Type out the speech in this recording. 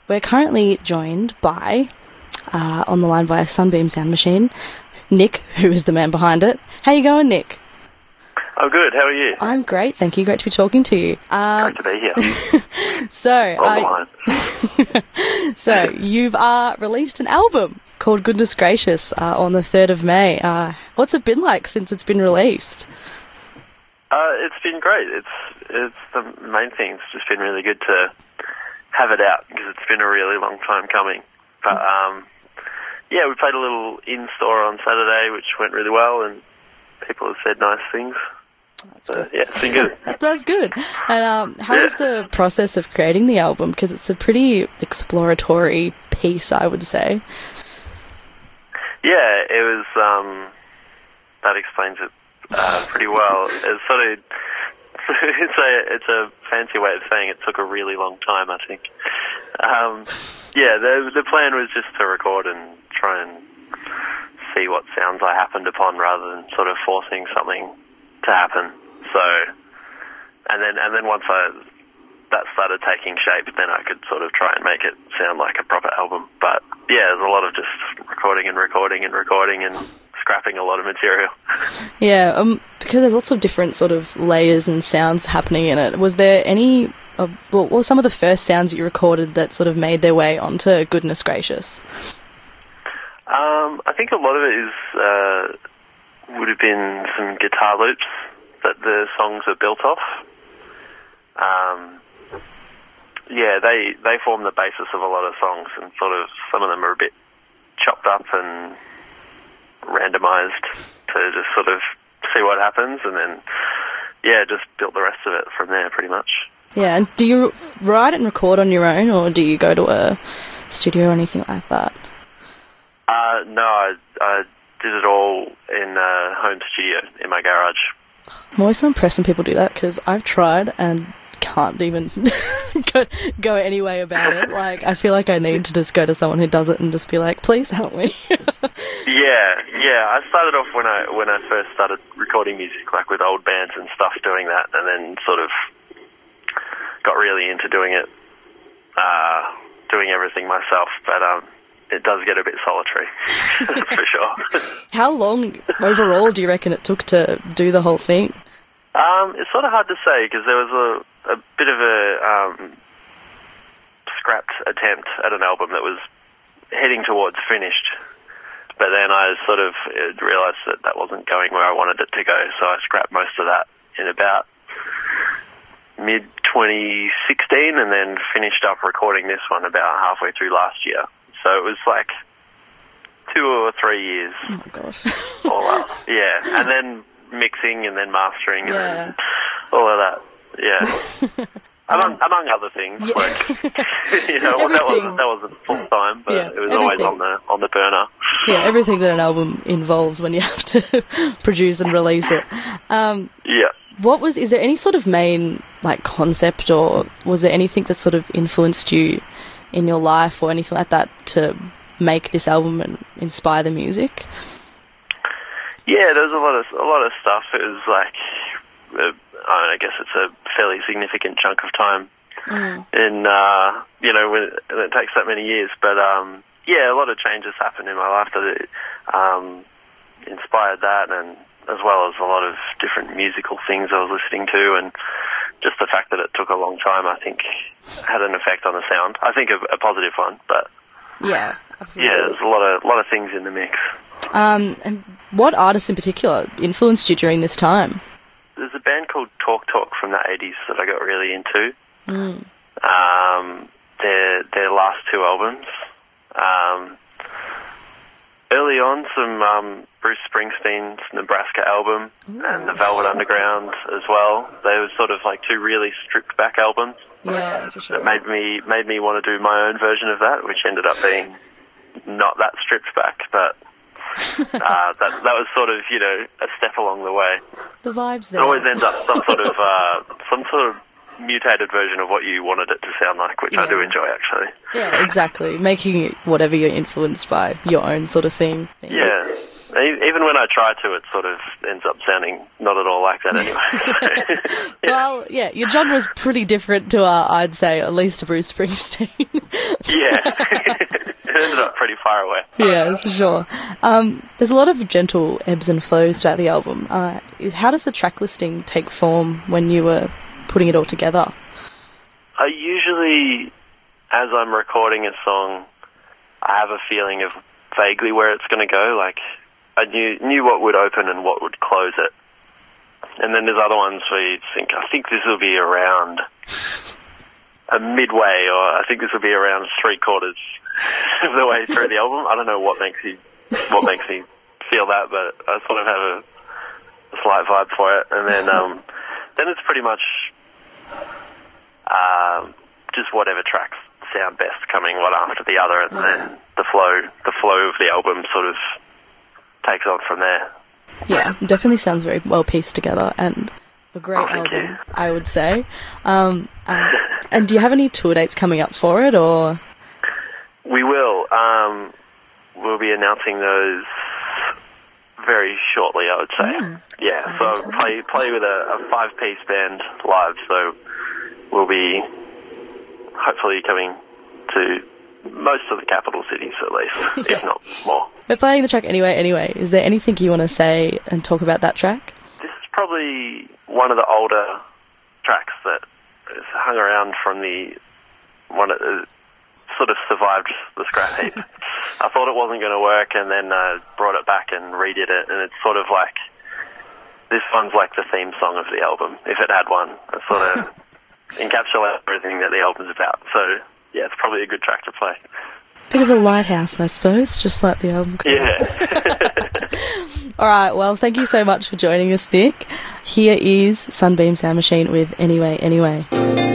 We're currently joined by, on the line by Sunbeam Sound Machine, Nick, who is the man behind it. How you going, Nick? I'm good. How are you? I'm great, thank you. Great to be talking to you. Great to be here. So you've released an album called Goodness Gracious on the 3rd of May. What's it been like since it's been released? It's been great. It's the main thing. It's just been really good to have it out because it's been a really long time coming. But we played a little in-store on Saturday, which went really well, and people have said nice things. That's good. Yeah, it's been good. That's good. And how was the process of creating the album? Because it's a pretty exploratory piece, I would say. Yeah, it was. That explains it pretty well. It's sort of. It's a fancy way of saying it took a really long time, I think. The plan was just to record and try and see what sounds I happened upon rather than sort of forcing something to happen. So, and then once that started taking shape, then I could sort of try and make it sound like a proper album. But yeah, there's a lot of just recording and scrapping a lot of material. Yeah, because there's lots of different sort of layers and sounds happening in it. Was there any, what were some of the first sounds that you recorded that sort of made their way onto Goodness Gracious? I think a lot of it would have been some guitar loops that the songs are built off. They form the basis of a lot of songs, and sort of some of them are a bit chopped up and randomized to just sort of see what happens, and then just built the rest of it from there pretty much. Yeah, and do you write and record on your own, or do you go to a studio or anything like that? No, I did it all in a home studio in my garage. I'm always so impressed when people do that, because I've tried and can't even go any way about it. Like, I feel like I need to just go to someone who does it and just be like, please help me. Yeah. I started off when I first started recording music, like with old bands and stuff, doing that, and then sort of got really into doing everything myself. But it does get a bit solitary, for sure. How long overall do you reckon it took to do the whole thing? It's sort of hard to say, because there was a bit of a scrapped attempt at an album that was heading towards finished, but then I sort of realised that wasn't going where I wanted it to go, so I scrapped most of that in about mid-2016, and then finished up recording this one about halfway through last year. So it was like 2 or 3 years. Oh my gosh. All up. Yeah, and then mixing and then mastering and then all of that. Yeah. Among other things, like that wasn't full time, but it was always on the burner. Yeah, everything that an album involves when you have to produce and release it. Is there any sort of main concept, or was there anything that sort of influenced you in your life or anything like that to make this album and inspire the music? Yeah, there was a lot of stuff. It was like, I guess it's a fairly significant chunk of time, and when it takes that many years. But a lot of changes happened in my life that inspired that, and as well as a lot of different musical things I was listening to, and just the fact that it took a long time, I think, had an effect on the sound. I think a positive one, but yeah, absolutely. Yeah, there's a lot of things in the mix. And what artists in particular influenced you during this time? There's a band called Talk Talk from the 80s that I got really into. Their last 2 albums. Early on, some Bruce Springsteen's Nebraska album and the Velvet Underground as well. They were sort of like 2 really stripped back albums. Yeah, for sure. That made me want to do my own version of that, which ended up being not that stripped back, but that was sort of, a step along the way. The vibes there. It always ends up some sort of mutated version of what you wanted it to sound like, which I do enjoy, actually. Yeah, exactly. Making it whatever you're influenced by, your own sort of thing. Yeah, Even when I try to, it sort of ends up sounding not at all like that anyway. So, yeah. Well, yeah, your genre's pretty different to, I'd say, at least to Bruce Springsteen. Yeah. It ended up pretty far away. Yeah, for sure. There's a lot of gentle ebbs and flows throughout the album. How does the track listing take form when you were putting it all together? I usually, as I'm recording a song, I have a feeling of vaguely where it's going to go. Like, I knew what would open and what would close it. And then there's other ones where you think, I think this will be around a midway, or I think this will be around 3/4 of the way through the album. I don't know what makes me feel that, but I sort of have a slight vibe for it. And then it's pretty much just whatever tracks sound best coming one after the other, and then the flow of the album sort of takes on from there. Yeah, it definitely sounds very well pieced together and a great album, I would say. And do you have any tour dates coming up for it, or? We will. We'll be announcing those very shortly, I would say. Yeah, so play with a 5-piece band live, so we'll be hopefully coming to most of the capital cities at least, if not more. We're playing the track Anyway. Is there anything you want to say and talk about that track? This is probably one of the older tracks that has hung around from the one that sort of survived the scrap heap. I thought it wasn't going to work, and then brought it back and redid it, and it's sort of like, this one's like the theme song of the album, if it had one. It sort of encapsulates everything that the album's about. So, yeah, it's probably a good track to play. Bit of a lighthouse, I suppose, just like the album. Yeah. All right, well, thank you so much for joining us, Nick. Here is Sunbeam Sound Machine with Anyway.